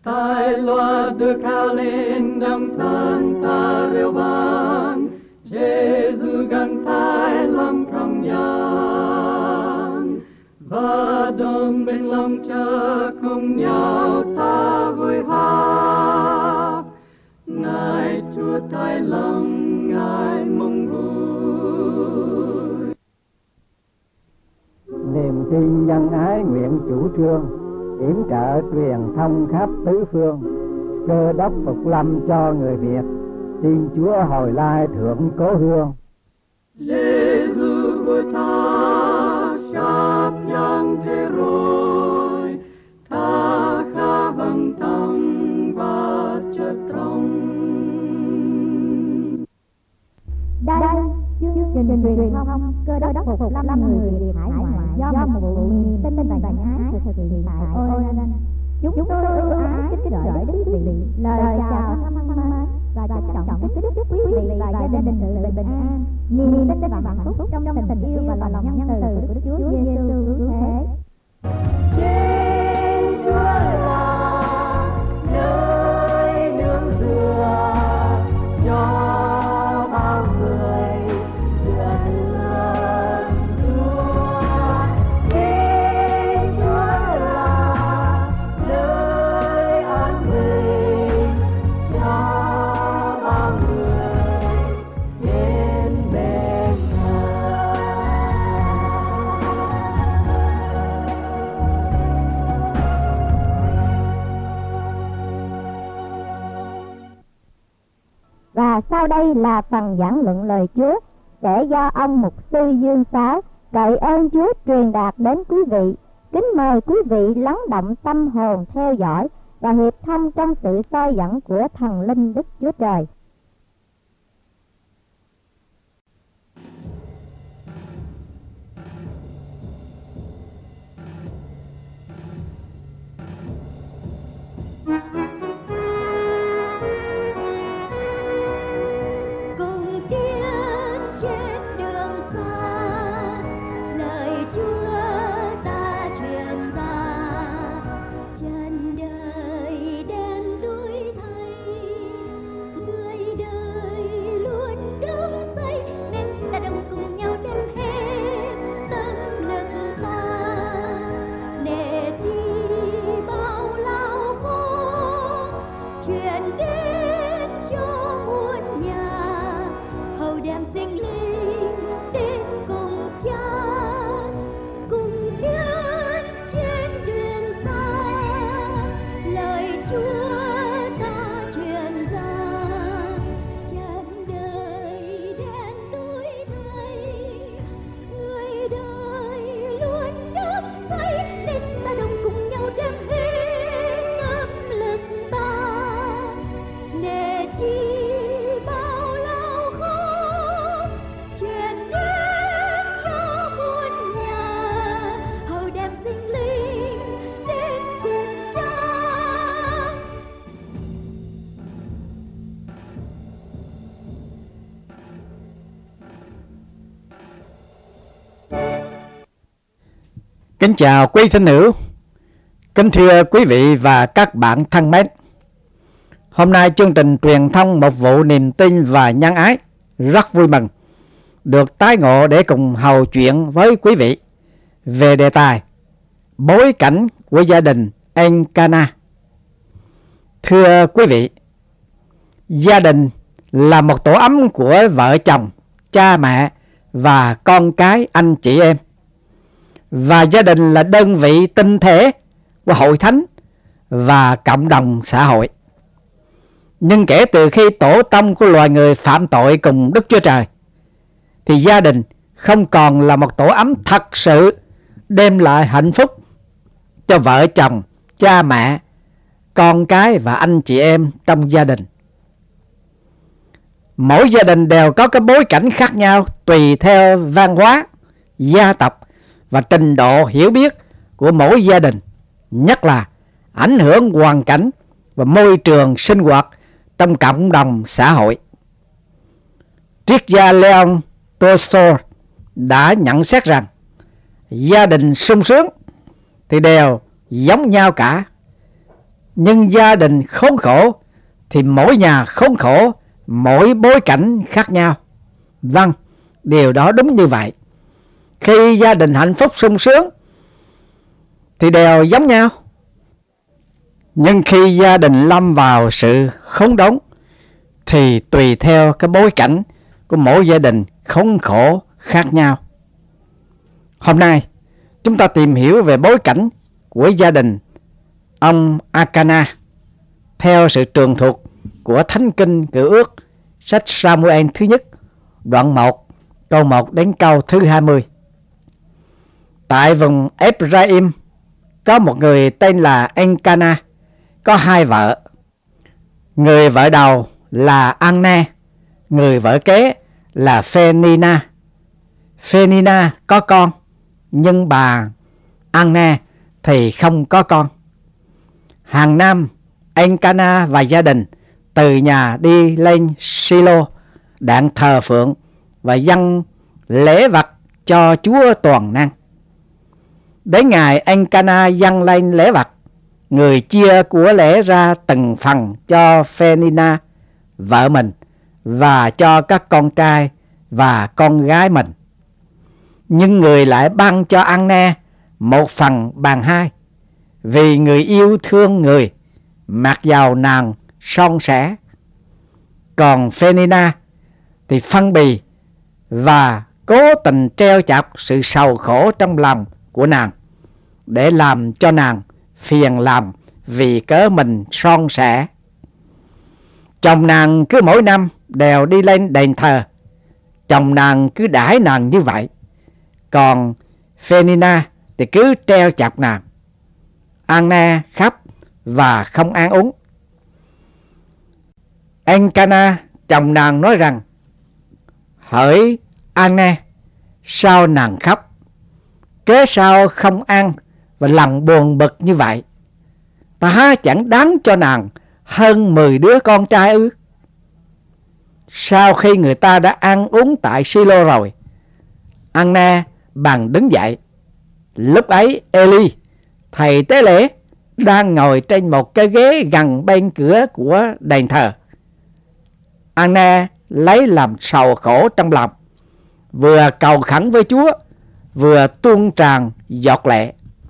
Tai loa được cao lên đồng thân ta reo vang, Giêsu gần tai lòng trong gian, và đồng bên lòng cha cùng nhau ta vui hát. Ngài Chúa tai lòng, Ngài mong vui. Niềm tin nhân ái nguyện chủ trương, yểm trợ truyền thông khắp tứ phương, Cơ Đốc phục lâm cho người Việt, Thiên Chúa hồi lai thượng cố hương. Giêsu vua ta sắp giang thế rồi, ta khá bằng tâm và chất trong. Đây chương trình truyền thông Cơ Đốc phục lâm người Việt hải ngoại do một vụ niềm tin và nhân ái thực hiện tại Oregon. Chúng tôi ưu ái kính gửi đến quý vị lời chào thân mến và trân trọng kính chúc quý vị và gia đình sự bình an, niềm tin và hạnh phúc trong tình yêu và lòng nhân từ của Đức Chúa Giêsu cứu thế. Trên Chúa là nơi nương dựa cho bao người dựa nương Chúa. Trên Chúa là nơi an bình cho bao người đến bên Ngài. Và sau đây là phần giảng luận lời Chúa sẽ do ông mục sư Dương Sáu cậy ơn Chúa truyền đạt đến quý vị. Kính mời quý vị lắng động tâm hồn theo dõi và hiệp thông trong sự soi dẫn của thần linh Đức Chúa Trời. Cùng tiến trên đường xa, lời Chúa ta truyền ra. Chân đời đen tối thay, người đời luôn đắm say, nên ta đồng cùng nhau đem hết tâm lực ta. Để chi bao lao khổ truyền đến cho muôn nhà, hầu đem sinh linh đến cùng cha, cùng tiến trên đường xa. Lời Chúa ta truyền ra, chân đời đen tối thay, người đời luôn đắm say, nên ta đồng cùng nhau đem hết tâm lực ta. Để chi bao lao khổ truyền đến cho muôn nhà, hầu đem sinh linh đến cùng cha. Kính chào quý thính hữu, kính thưa quý vị và các bạn thân mến. Hôm nay chương trình truyền thông một vụ niềm tin và nhân ái rất vui mừng được tái ngộ để cùng hầu chuyện với quý vị về đề tài bối cảnh của gia đình Encana. Thưa quý vị, gia đình là một tổ ấm của vợ chồng, cha mẹ và con cái anh chị em. Và gia đình là đơn vị tinh thể của hội thánh và cộng đồng xã hội. Nhưng kể từ khi tổ tông của loài người phạm tội cùng Đức Chúa Trời, thì gia đình không còn là một tổ ấm thật sự đem lại hạnh phúc cho vợ chồng, cha mẹ, con cái và anh chị em trong gia đình. Mỗi gia đình đều có cái bối cảnh khác nhau tùy theo văn hóa, gia tộc và trình độ hiểu biết của mỗi gia đình, nhất là ảnh hưởng hoàn cảnh và môi trường sinh hoạt trong cộng đồng xã hội. Triết gia Leon Tolstoy đã nhận xét rằng gia đình sung sướng thì đều giống nhau cả, Nhưng gia đình khốn khổ thì mỗi nhà khốn khổ, mỗi bối cảnh khác nhau. Vâng, điều đó đúng như vậy. Khi gia đình hạnh phúc sung sướng thì đều giống nhau. Nhưng khi gia đình lâm vào sự khốn đốn thì tùy theo cái bối cảnh của mỗi gia đình khốn khổ khác nhau. Hôm nay chúng ta tìm hiểu về bối cảnh của gia đình ông Elkanah theo sự tường thuật của Thánh Kinh Cựu Ước, sách Sa-mu-el thứ nhất, đoạn 1, câu 1 đến câu thứ 20. Tại vùng Ephraim có một người tên là Elkanah, có 2 vợ. Người vợ đầu là Anna, người vợ kế là Phenina. Phenina có con, nhưng bà Anna thì không có con. Hàng năm, Elkanah và gia đình từ nhà đi lên Silo đặng thờ phượng và dâng lễ vật cho Chúa toàn năng. Đến ngày Elkanah dâng lên lễ vật, người chia của lễ ra từng phần cho Phenina, vợ mình, và cho các con trai và con gái mình. Nhưng người lại ban cho Anna 1/2, vì người yêu thương người, mặc dầu nàng son sẻ. Còn Phenina thì phân bì và cố tình treo chọc sự sầu khổ trong lòng của nàng, để làm cho nàng phiền lòng vì cớ mình son sẻ. Chồng nàng cứ mỗi năm đều đi lên đền thờ. Chồng nàng cứ đãi nàng như vậy. Còn Phenina thì cứ treo chọc nàng. Anna khóc và không ăn uống. Elkanah chồng nàng nói rằng: hỡi Anna, sao nàng khóc? Cớ sao không ăn và lòng buồn bực như vậy? Ta há chẳng đáng cho nàng hơn 10 đứa con trai ư? Sau khi người ta đã ăn uống tại Silo rồi, Anna bèn đứng dậy. Lúc ấy Eli, thầy tế lễ, đang ngồi trên một cái ghế gần bên cửa của đền thờ. Anna lấy làm sầu khổ trong lòng, vừa cầu khẩn với Chúa, vừa tuôn tràn giọt lệ.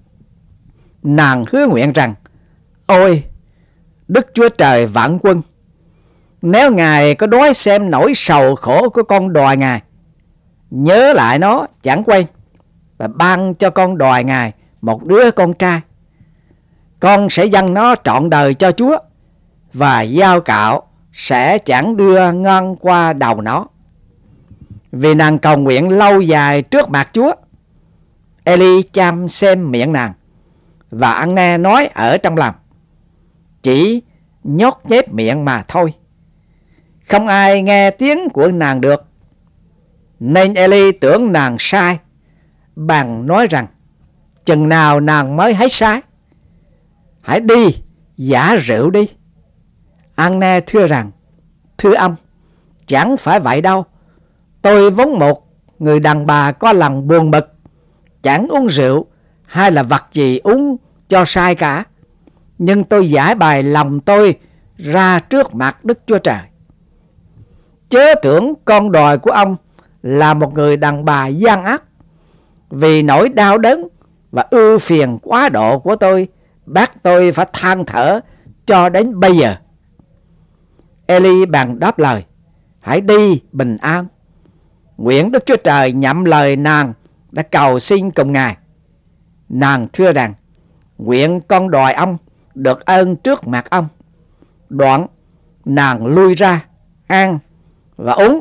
Nàng hứa nguyện rằng: ôi, Đức Chúa Trời vạn quân, nếu Ngài có đói xem nỗi sầu khổ của con đòi Ngài, nhớ lại nó chẳng quên, và ban cho con đòi Ngài một đứa con trai. Con sẽ dâng nó trọn đời cho Chúa, và dao cạo sẽ chẳng đưa ngon qua đầu nó. Vì nàng cầu nguyện lâu dài trước mặt Chúa, Eli chăm xem miệng nàng, và Anna nói ở trong lòng, chỉ nhốt nhép miệng mà thôi. Không ai nghe tiếng của nàng được. Nên Eli tưởng nàng sai, bèn nói rằng: chừng nào nàng mới hết sai? Hãy đi giả rượu đi. Anna thưa rằng: thưa ông, chẳng phải vậy đâu. Tôi vốn một người đàn bà có lòng buồn bực, chẳng uống rượu hay là vật gì uống cho sai cả. Nhưng tôi giải bày lòng tôi ra trước mặt Đức Chúa Trời. Chớ tưởng con đòi của ông là một người đàn bà gian ác. Vì nỗi đau đớn và ưu phiền quá độ của tôi, bác tôi phải than thở cho đến bây giờ. Eli bèn đáp lời: hãy đi bình an. Nguyện Đức Chúa Trời nhậm lời nàng đã cầu xin cùng Ngài. Nàng thưa rằng: nguyện con đòi ông được ơn trước mặt ông. Đoạn nàng lui ra ăn và uống,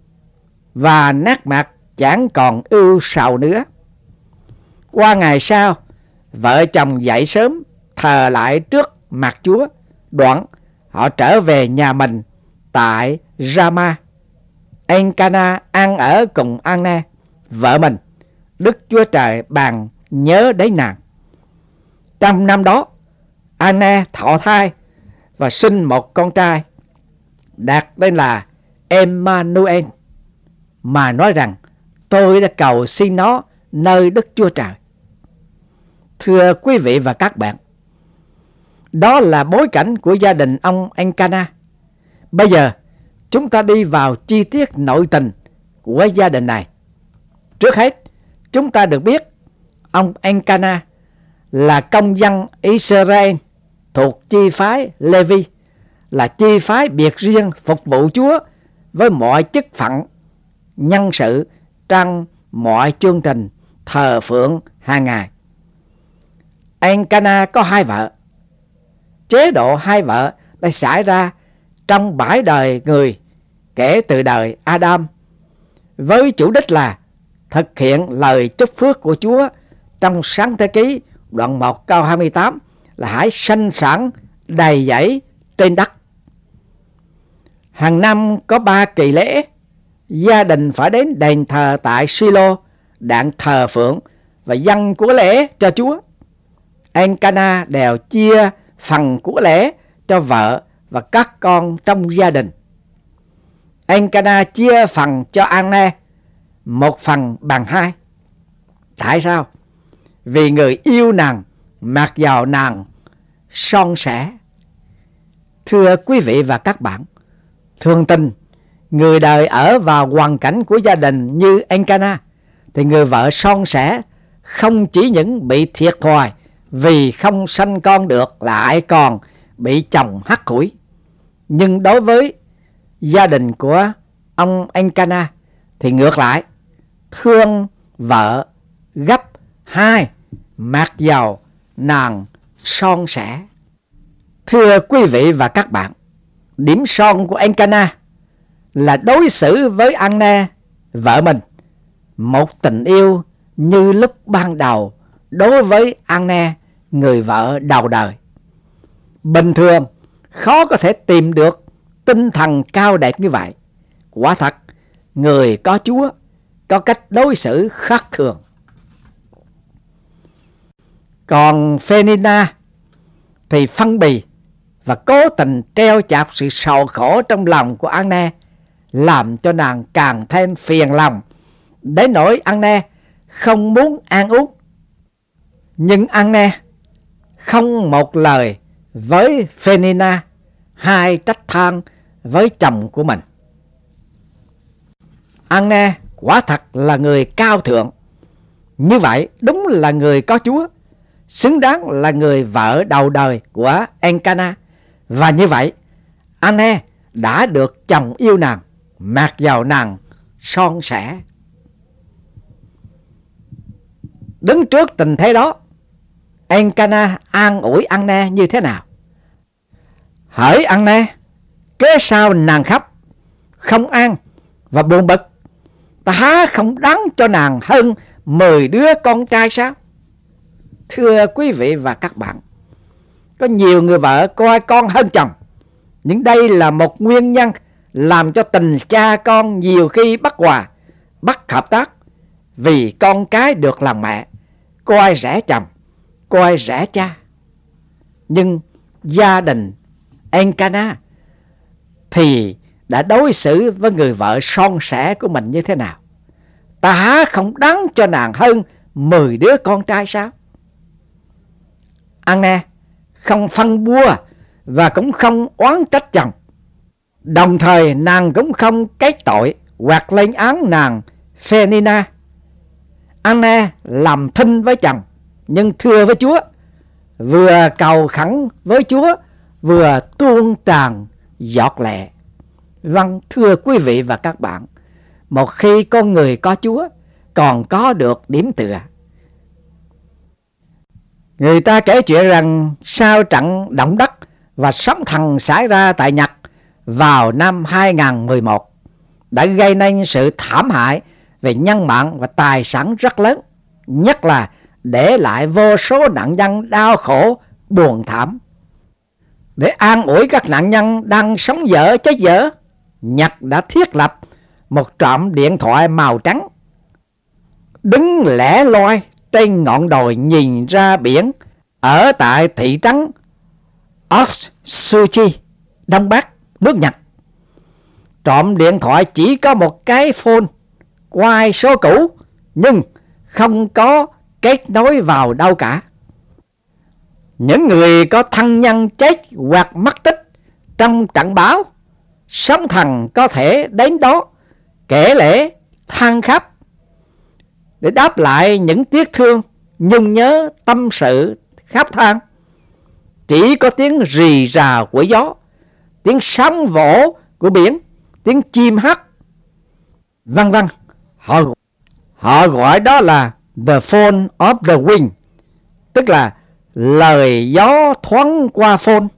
và nét mặt chẳng còn ưu sầu nữa. Qua ngày sau, vợ chồng dậy sớm thờ lại trước mặt Chúa. Đoạn họ trở về nhà mình tại Rama. Elkanah ăn ở cùng Anna, vợ mình. Đức Chúa Trời bèn nhớ đến nàng. Trong năm đó, Anna thọ thai và sinh một con trai, đặt tên là Emmanuel, mà nói rằng: tôi đã cầu xin nó nơi Đức Chúa Trời. Thưa quý vị và các bạn, Đó là bối cảnh của gia đình ông Encana. Bây giờ, chúng ta đi vào chi tiết nội tình của gia đình này. Trước hết, chúng ta được biết ông Encana là công dân Israel thuộc chi phái Lê-vi, là chi phái biệt riêng phục vụ Chúa với mọi chức phận nhân sự trong mọi chương trình thờ phượng hàng ngày. Encana có 2 vợ. Chế độ 2 vợ đã xảy ra trong 7 đời người kể từ đời Adam, với chủ đích là thực hiện lời chúc phước của Chúa trong Sáng Thế Ký đoạn 1 câu 28 là hãy sanh sản đầy dẫy trên đất. Hàng năm có 3 kỳ lễ, gia đình phải đến đền thờ tại Silo đặng thờ phượng và dâng của lễ cho Chúa. Encana đều chia phần của lễ cho vợ và các con trong gia đình. Encana chia phần cho Anne 1/2. Tại sao? Vì người yêu nàng mặc dầu nàng son sẻ. Thưa quý vị và các bạn, thường tình người đời ở vào hoàn cảnh của gia đình như Encana thì người vợ son sẻ không chỉ những bị thiệt thòi vì không sanh con được, lại còn bị chồng hắt hủi. Nhưng đối với gia đình của ông Encana thì ngược lại, thương vợ gấp 2 mặc dầu nàng son sẻ. Thưa quý vị và các bạn, điểm son của Encana là đối xử với Anne, vợ mình, một tình yêu như lúc ban đầu đối với Anne, người vợ đầu đời. Bình thường khó có thể tìm được tinh thần cao đẹp như vậy. Quả thật, người có Chúa có cách đối xử khác thường. Còn Phenina thì phân bì và cố tình treo chọc sự sầu khổ trong lòng của Anne, làm cho nàng càng thêm phiền lòng, đến nỗi Anne không muốn ăn uống. Nhưng Anne không một lời với Phenina hay trách than với chồng của mình. Anne quả thật là người cao thượng. Như vậy đúng là người có Chúa, xứng đáng là người vợ đầu đời của Encana. Và như vậy Anne đã được chồng yêu nàng mặc dầu nàng son sẻ. Đứng trước tình thế đó, Encana an ủi Anne như thế nào? Hỡi Anne, kế sau nàng khóc, không ăn và buồn bực, ta há không đáng cho nàng hơn 10 đứa con trai sao? Thưa quý vị và các bạn, có nhiều người vợ coi con hơn chồng, nhưng đây là một nguyên nhân làm cho tình cha con nhiều khi bất hòa, bất hợp tác, vì con cái được làm mẹ coi rẻ chồng, coi rẻ cha. Nhưng gia đình Encana thì đã đối xử với người vợ son sẻ của mình như thế nào? Ta há không đáng cho nàng hơn 10 đứa con trai sao? Anne không phân bua và cũng không oán trách chồng. Đồng thời nàng cũng không kết tội hoặc lên án nàng Phenina. Anne làm thinh với chồng, nhưng thưa với Chúa, vừa cầu khẩn với Chúa, vừa tuôn tràn giọt lệ. Vâng, thưa quý vị và các bạn, một khi con người có Chúa còn có được điểm tựa. Người ta kể chuyện rằng sau trận động đất và sóng thần xảy ra tại Nhật vào năm 2011 đã gây nên sự thảm hại về nhân mạng và tài sản rất lớn, nhất là để lại vô số nạn nhân đau khổ, buồn thảm. Để an ủi các nạn nhân đang sống dở chết dở, Nhật đã thiết lập một trạm điện thoại màu trắng đứng lẻ loi trên ngọn đồi nhìn ra biển ở tại thị trấn Otsuchi, Đông Bắc nước Nhật. Trạm điện thoại chỉ có một cái phone quay số cũ, nhưng không có kết nối vào đâu cả. Những người có thân nhân chết hoặc mất tích trong trận bão, sóng thần có thể đến đó kể lể than khóc để đáp lại những tiếc thương, nhung nhớ, tâm sự khóc than. Chỉ có tiếng rì rào của gió, tiếng sóng vỗ của biển, tiếng chim hát, vân vân. Họ gọi đó là the phone of the wind, tức là lời gió thoáng qua phone.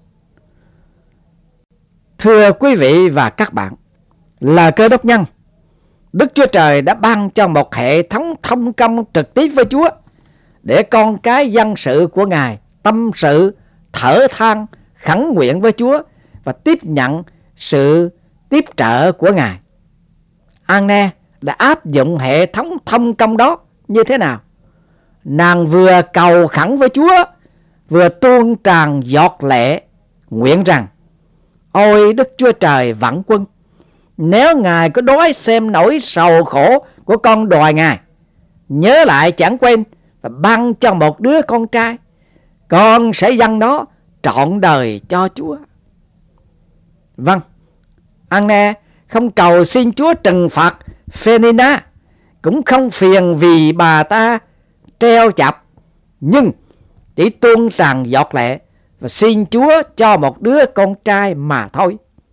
Thưa quý vị và các bạn, là Cơ Đốc nhân, Đức Chúa Trời đã ban cho một hệ thống thông công trực tiếp với Chúa để con cái dân sự của Ngài tâm sự, thở than, khẩn nguyện với Chúa và tiếp nhận sự tiếp trợ của Ngài. Anne đã áp dụng hệ thống thông công đó như thế nào? Nàng vừa cầu khẩn với Chúa, vừa tuôn tràn giọt lệ, nguyện rằng: ôi Đức Chúa Trời vạn quân, nếu Ngài có đói xem nỗi sầu khổ của con đòi Ngài, nhớ lại chẳng quên và ban cho một đứa con trai, con sẽ dâng nó trọn đời cho Chúa. Vâng, Anne không cầu xin Chúa trừng phạt Phenina, cũng không phiền vì bà ta treo chọc, nhưng chỉ tuôn tràn giọt lệ và xin Chúa cho một đứa con trai mà thôi.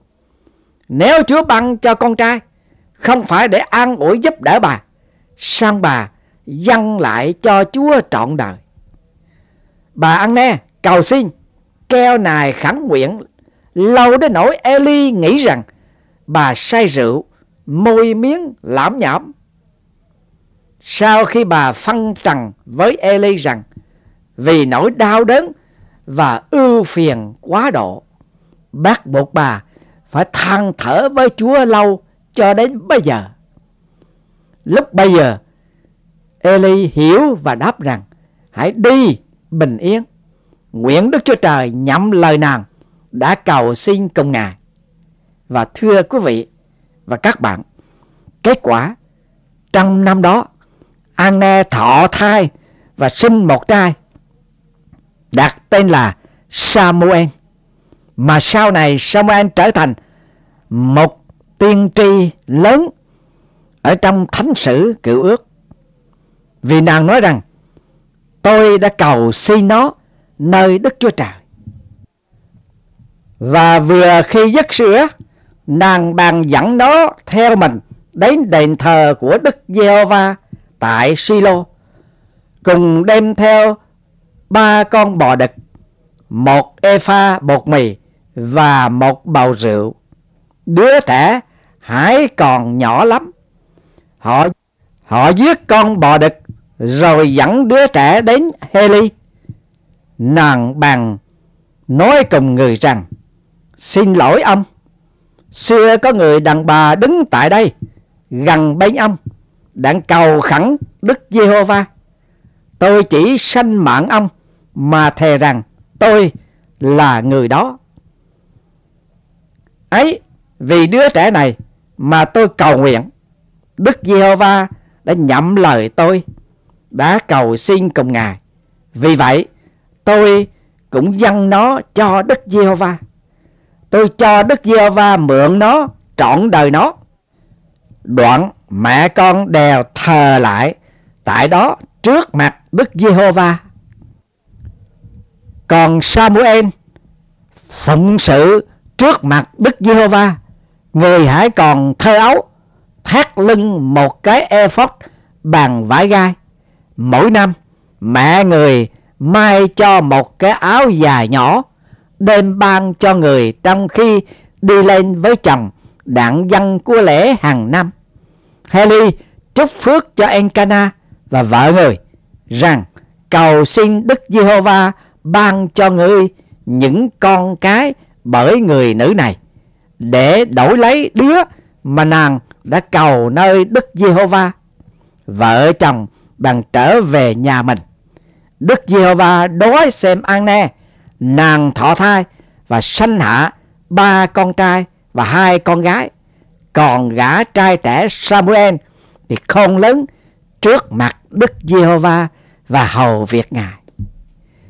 Nếu Chúa ban cho con trai, không phải để an ủi giúp đỡ bà, sang bà dâng lại cho Chúa trọn đời. Bà Anne cầu xin, keo nài khẩn nguyện lâu đến nỗi Eli nghĩ rằng bà say rượu, môi miếng lãm nhảm. Sau khi bà phân trần với Eli rằng vì nỗi đau đớn và ưu phiền quá độ, bắt buộc bà phải than thở với Chúa lâu cho đến bây giờ. Lúc bây giờ, Eli hiểu và đáp rằng: hãy đi bình yên. Nguyện Đức Chúa Trời nhậm lời nàng đã cầu xin cùng Ngài. Và thưa quý vị và các bạn, kết quả trong năm đó, Anne thọ thai và sinh một trai, đặt tên là Samuel, mà sau này Samuel trở thành một tiên tri lớn ở trong thánh sử Cựu Ước. Vì nàng nói rằng: tôi đã cầu xin nó nơi Đức Chúa Trời. Và vừa khi giấc sữa, nàng bàn dẫn nó theo mình đến đền thờ của Đức Giê-hô-va tại Silo, cùng đem theo 3 con bò đực, 1 ê-pha bột mì và 1 bầu rượu. Đứa trẻ hãy còn nhỏ lắm. Họ giết con bò đực rồi dẫn đứa trẻ đến Hê-li. Nàng bàn nói cùng người rằng: xin lỗi ông, xưa có người đàn bà đứng tại đây gần bên ông đang cầu khẩn Đức Giê-hô-va. Tôi chỉ sanh mạng ông mà thề rằng tôi là người đó. Ấy, vì đứa trẻ này mà tôi cầu nguyện, Đức Giê-hô-va đã nhậm lời tôi, đã cầu xin cùng Ngài. Vì vậy, tôi cũng dâng nó cho Đức Giê-hô-va. Tôi cho Đức Giê-hô-va mượn nó trọn đời nó. Đoạn mẹ con đều thờ lại tại đó trước mặt Đức Giê-hô-va. Còn Samuel phụng sự trước mặt Đức Giê-hô-va, người hãy còn thơ ấu, thắt lưng một cái ephod bằng vải gai. Mỗi năm mẹ người may cho một cái áo dài nhỏ, đem ban cho người trong khi đi lên với chồng đặng dâng của lễ hàng năm. Hê-li chúc phước cho Encana và vợ người rằng: cầu xin Đức Giê-hô-va ban cho ngươi những con cái bởi người nữ này, để đổi lấy đứa mà nàng đã cầu nơi Đức Giê-hô-va. Vợ chồng bằng trở về nhà mình. Đức Giê-hô-va đối xem Anne, nàng thọ thai và sanh hạ 3 con trai và 2 con gái. Còn gã trai trẻ Samuel thì khôn lớn trước mặt Đức Giê-hô-va và hầu việc Ngài.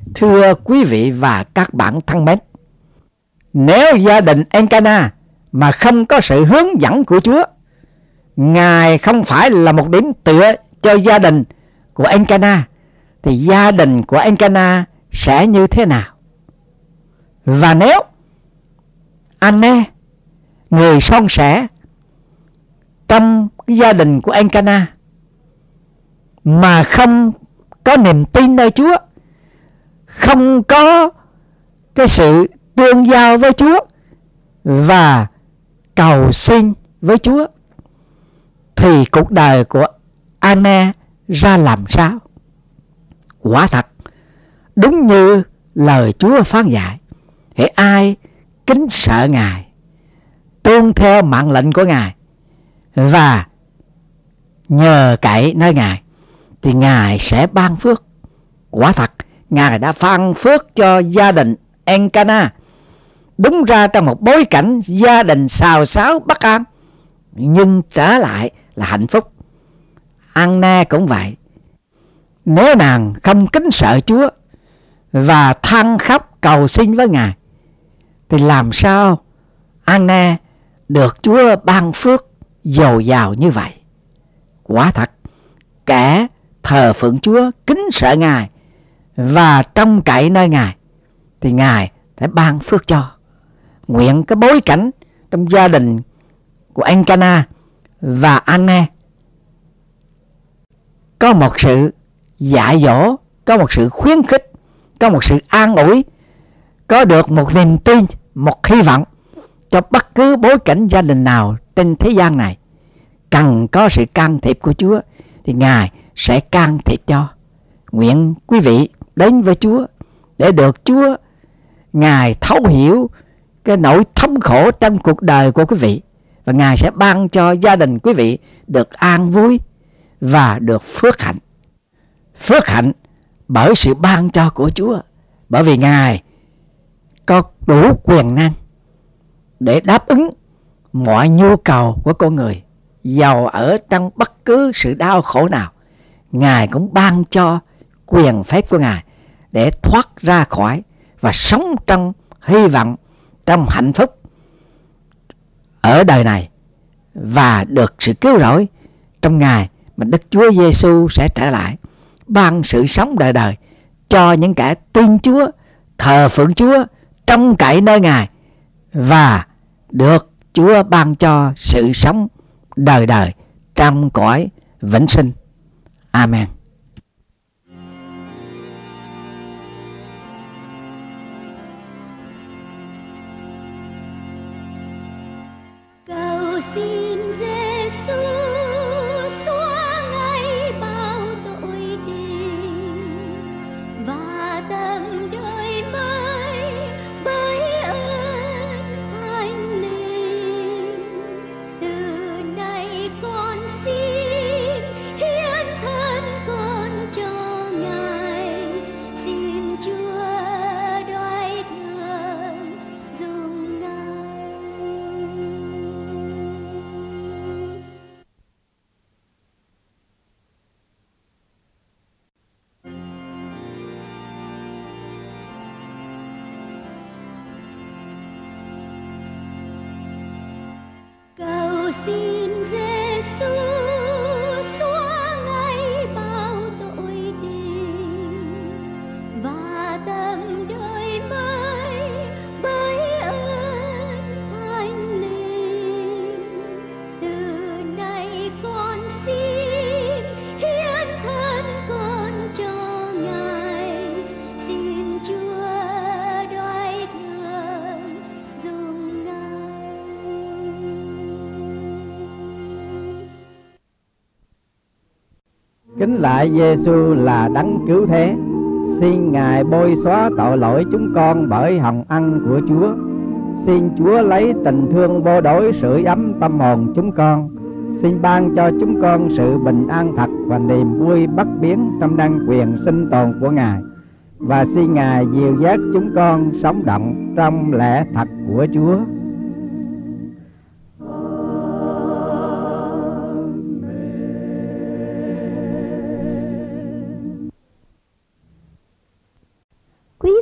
Thưa quý vị và các bạn thân mến, nếu gia đình Elkanah mà không có sự hướng dẫn của Chúa, Ngài không phải là một điểm tựa cho gia đình của Elkanah, thì gia đình của Elkanah sẽ như thế nào? Và nếu Anne, người son sẻ trong gia đình của Elkanah, mà không có niềm tin nơi Chúa, không có cái sự tương giao với Chúa và cầu xin với Chúa, thì cuộc đời của Anne ra làm sao? Quả thật, đúng như lời Chúa phán dạy, hễ ai kính sợ Ngài, tuân theo mạng lệnh của Ngài và nhờ cậy nơi Ngài, thì Ngài sẽ ban phước. Quả thật, Ngài đã ban phước cho gia đình Elkanah. Đúng ra trong một bối cảnh gia đình xào xáo bất an, nhưng trở lại là hạnh phúc. Anna cũng vậy. Nếu nàng không kính sợ Chúa và than khóc cầu xin với Ngài, thì làm sao Anna được Chúa ban phước dồi dào như vậy? Quả thật, kẻ thờ phượng Chúa, kính sợ Ngài và trông cậy nơi Ngài, thì Ngài sẽ ban phước cho. Nguyện cái bối cảnh trong gia đình của Elkanah và Anna có một sự dạy dỗ, có một sự khuyến khích, có một sự an ủi, có được một niềm tin, một hy vọng cho bất cứ bối cảnh gia đình nào trên thế gian này. Cần có sự can thiệp của Chúa thì Ngài sẽ can thiệp cho. Nguyện quý vị đến với Chúa để được Chúa Ngài thấu hiểu cái nỗi thống khổ trong cuộc đời của quý vị, và Ngài sẽ ban cho gia đình quý vị được an vui và được phước hạnh. Phước hạnh bởi sự ban cho của Chúa, bởi vì Ngài có đủ quyền năng để đáp ứng mọi nhu cầu của con người. Dầu ở trong bất cứ sự đau khổ nào, Ngài cũng ban cho quyền phép của Ngài để thoát ra khỏi và sống trong hy vọng, trong hạnh phúc ở đời này, và được sự cứu rỗi trong ngày mà Đức Chúa Giêsu sẽ trở lại, ban sự sống đời đời cho những kẻ tin Chúa, thờ phượng Chúa, trông cậy nơi Ngài, và được Chúa ban cho sự sống đời đời trong cõi vĩnh sinh. Amen. Cầu xin Giêsu xóa ngay bao tội tình và tâm đời mới bởi ơn Thánh Linh. Từ nay con xin hiến thân con cho Ngài, xin Chúa đoái thương dùng Ngài. Cầu xin Giêsu xóa ngay bao tội tình và tâm đời mới bởi ơn Thánh Linh. Từ nay con xin hiến thân con cho Ngài, xin Chúa đoái thương dùng Ngài. Kính lạy Giêsu là đấng cứu thế, xin Ngài bôi xóa tội lỗi chúng con bởi hồng ân của Chúa. Xin Chúa lấy tình thương vô đối sưởi ấm tâm hồn chúng con. Xin ban cho chúng con sự bình an thật và niềm vui bất biến trong năng quyền sinh tồn của Ngài. Và xin Ngài dìu dắt chúng con sống động trong lẽ thật của Chúa.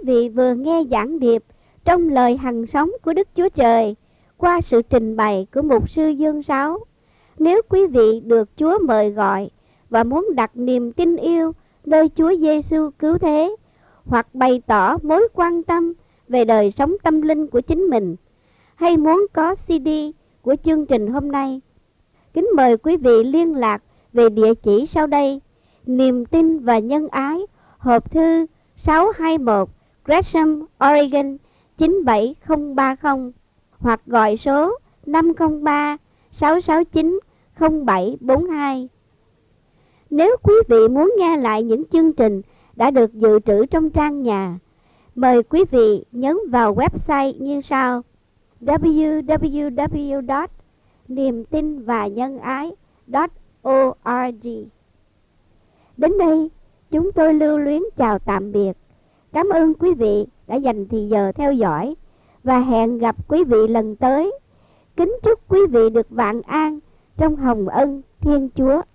vị vừa nghe giảng điệp trong lời hằng sống của Đức Chúa Trời qua sự trình bày của mục sư Dương Sáu. Nếu quý vị được Chúa mời gọi và muốn đặt niềm tin yêu nơi Chúa Giêsu cứu thế, hoặc bày tỏ mối quan tâm về đời sống tâm linh của chính mình, hay muốn có CD của chương trình hôm nay, kính mời quý vị liên lạc về địa chỉ sau đây: Niềm tin và Nhân Ái, hộp thư 621 Gresham, Oregon 97030, hoặc gọi số 503 669 0742. Nếu quý vị muốn nghe lại những chương trình đã được dự trữ trong trang nhà, mời quý vị nhấn vào website như sau: www.niềmtinvanhângai.org. Đến đây, chúng tôi lưu luyến chào tạm biệt. Cảm ơn quý vị đã dành thời giờ theo dõi và hẹn gặp quý vị lần tới. Kính chúc quý vị được vạn an trong hồng ân Thiên Chúa.